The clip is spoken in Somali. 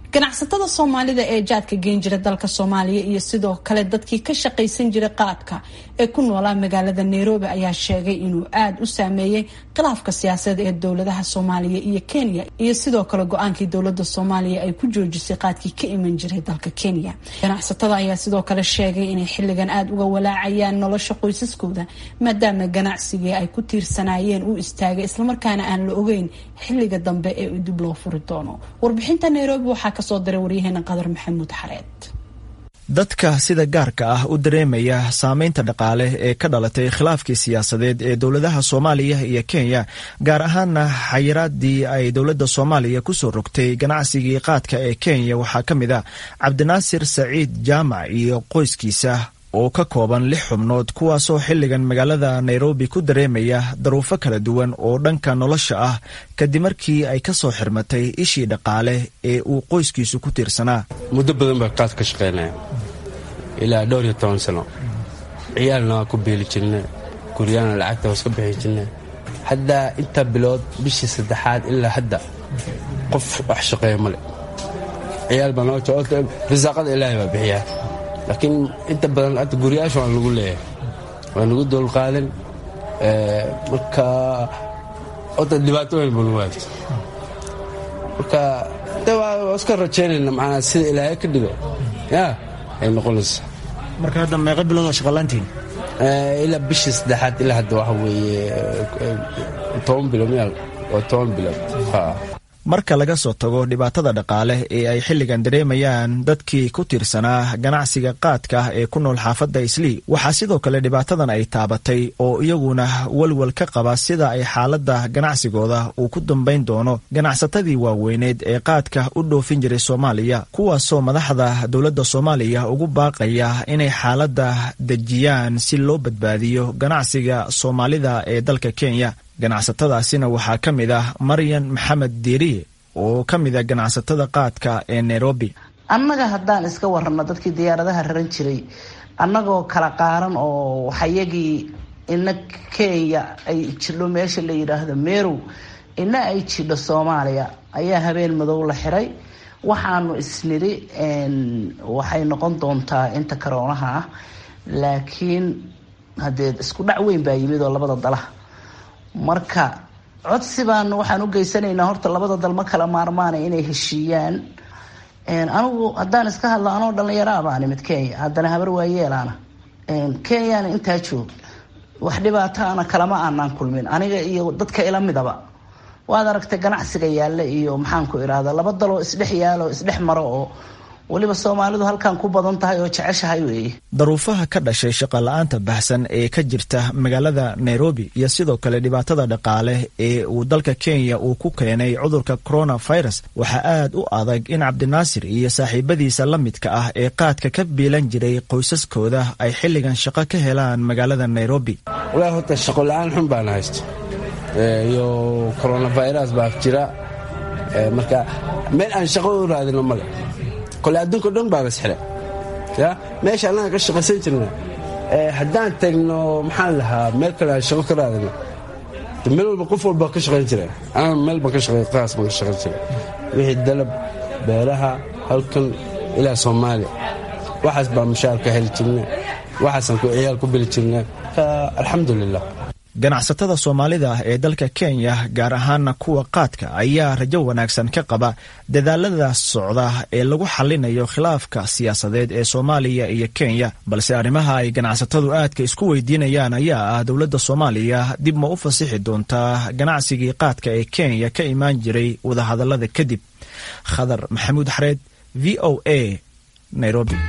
ganacsatada Soomaalida ee jaadka geen jira dalka Soomaaliya iyo sidoo kale dadkii ka shaqaysan jiray qaadka ee ku noolaa magaalada Nairobi ayaa sheegay inuu aad u saameeyay khilaafka siyaasadeed ee dawladaha Soomaaliya iyo Kenya iyo sidoo kale go'aankii dawladda Soomaaliya ay ku joojisay qaadkii ka iman jiray dalka Kenya. Ganacsatada ayaa sidoo kale sheegay inay xilligan aad uga walaacayaan nolosha qoysaskooda maadaama ganacsiga ay ku tiirsanayeen uu istaagay isla markaana aan la ogeyn xilliga dambe ee dib loo furi doono. Warbixinta Nairobi waxaa ka soo diray wariyaheenna Qadar Maxamuud Xareed. dadka sida gaarka ah u dareemaya saameynta dhaqaale ee ka dhalatay khilaafkii siyaasadeed ee dawladaha Soomaaliya iyo Kenya gaar ahaanna xayiraadii ay dawladda Soomaaliya ku soo rogtay ganacsigii qaadka ee Kenya waxaa ka mid ah Cabdinaasir Saciid Jaamac iyo qoyskiisa oo ka kooban 6 xubnood kuwaasoo xilligan magaalada Nairobi ku dareemaya daruufo kala duwan oo dhanka nolosha ah kadib markii ay ka soo xirmatay ishii dhaqaale ee uu qoyskiisu ku tiirsanaa. muddo badan baa qaad ka shaqeynaya ilaa 12 sano ciyaalna ku beeli jirnay guriyana lacagta hoos ka bixi jirnay hadda inta bilood bishii saddexaad ilaa hadda qof wax shaqeeya male ciyaal baa noo jooga risaaqada Ilaahay baa bixiya laakiin inta badan aad guriyaasha aan lagu leeyahay waan ugu dul qaadan marka oda dhibaatooyin buu waayay marka dawaa iska rajaynayna macna sida Ilaahay ka dhigo ay noqonaysaa. marka hadda meeqa bilood shaqo laantiin ilaa bishii saddexaad ilaa hadda waxa weeye 10 bilood oo 10 bilood. marka laga soo tago dhibaatada dhaqaale ee ay xilligan dareemayaan dadkii ku tiirsanaa ganacsiga qaadka ee ku nool xaafadda Islii waxaa sidoo kale dhibaatadan ay taabatay oo iyaguna walwal ka qaba sida ay xaaladda ganacsigooda uu ku dambeyn doono ganacsatadii waaweyneed ee qaadka u dhoofin jiray Soomaaliya kuwaasoo madaxda dawladda Soomaaliya ugu baaqaya inay xaaladda dejiyaan si loo badbaadiyo ganacsiga Soomaalida ee dalka Kenya. ganacsatadaasina waxaa ka mid ah Maryan Maxamed Diiriye oo ka mid ah ganacsatada qaadka ee Nairobi. annaga haddaan iska warramo dadkii diyaaradaha raran jiray annagoo kala qaaran oo waxayagii ina Kenya ay jidho meesha la yiraahdo Meru ina ay jidho Soomaaliya ayaa habeen madow la xiray waxaanu isniri waxay noqon doontaa inta karoonaha laakiin hadee isku dhac weyn baa yimid oo labada dal marka codsi baan waxaan u geysanaynaa horta labada dal ma kala maarmaanay inay heshiiyaan anigu haddaan iska hadlo anoo dhalinyaro baan imid Kenya haddana habar waayeelana Kenya intaa joog wax dhibaato ana kalama aanan kulmin aniga iyo dadka ila midaba waad aragtay ganacsiga yaalla iyo maxaan ku iraada laba dal oo isdhex yaalo isdhex maro oo waliba Soomaalidu halkan ku badan tahay oo jeceshahay weey. daruufaha ka dhashay shaqo la'aanta baxsan ee ka jirta magaalada Nairobi iyo sidoo kale dhibaatada dhaqaale ee uu dalka Kenya uu ku keenay cudurka coronavirus waxa aad u adag in Cabdinaasir iyo saaxiibadiisa la midka ah ee qaadka ka biilan jiray qoysaskooda ay xilligan shaqo ka helaan magaalada Nairobi. waa horta shaqo la'aan xun baan haysto iyo coronavirus baa jira marka meel aan shaqo u raadino male kole adduunka dhan baa masxira meesha anaga ka shaqaysan jirnaa haddaan tagno maxaan lahaa meel kale aan shaqo ka raadino meel walba qof walba ka shaqayn jiray ana meel baan ka shaqay qaas baan ka shaqayn jiray wixii dalab beeraha halkan ilaa Soomaaliya waxaas baa mushaarka heli jirnaa waxaasan ku ciyaal ku bili jirnaa alxamdulillah. ganacsatada Soomaalida ee dalka Kenya gaar ahaan kuwa qaadka ayaa rajo wanaagsan ka qaba dadaalada socda ee lagu xalinayo khilaafka siyaasadeed ee Soomaaliya iyo Kenya balse arrimaha ay ganacsatadu aadka isku weydiinayaan ayaa ah dawladda Soomaaliya dib ma u fasixi doontaa ganacsigii qaadka ee Kenya ka imaan jiray wada hadallada kadib. Qadar Maxamuud Xareed VOA Nairobi.